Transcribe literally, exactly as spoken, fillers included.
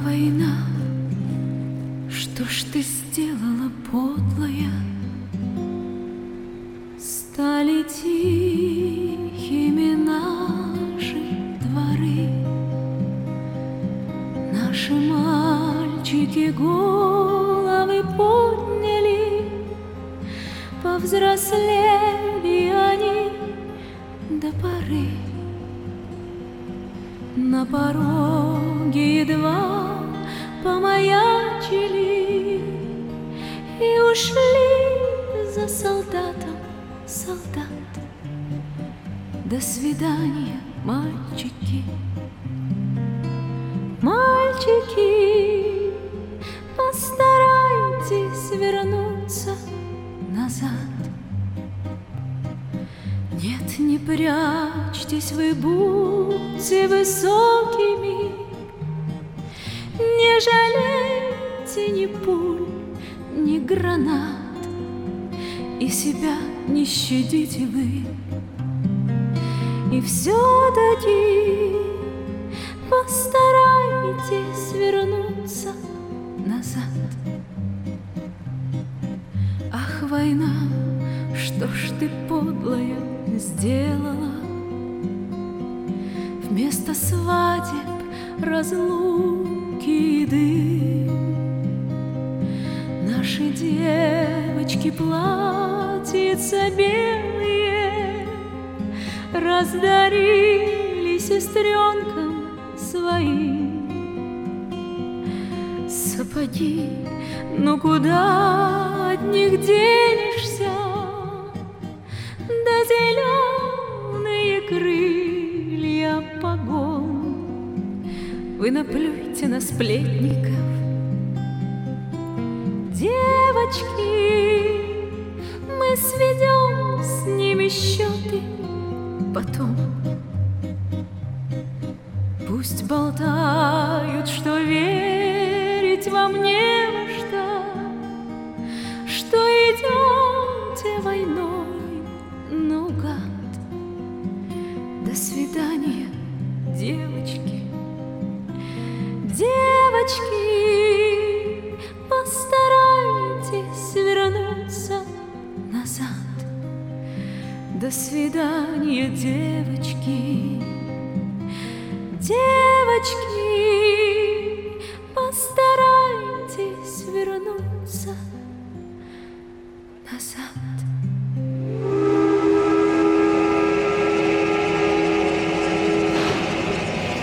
война, что ж ты сделала, подлая? Стали тихими наши дворы, наши мальчики головы подняли, повзрослели они до поры. На пороге едва помаячили и ушли за солдатом солдат. До свидания, мальчики, мальчики, постарайтесь вернуться назад. Нет, не прячьтесь вы, будьте высокими, не жалейте ни пуль, ни гранат, и себя не щадите вы. И все-таки постарайтесь вернуться назад. Ах, война, что ж ты, подлая, сделала? Вместо свадеб разлуки и дым наши девочки платьица белые раздарили сестренкам своим. Сапоги, ну куда от них денешься? Да зеленые крылья погон. Вы наплюйте на сплетников, девочки, мы сведем с ними счеты потом. Пусть болтают, что верить вам не во что, что идете войной наугад. До свидания, девочки, девочки, постарайтесь вернуться назад. До свидания, девочки, девочки.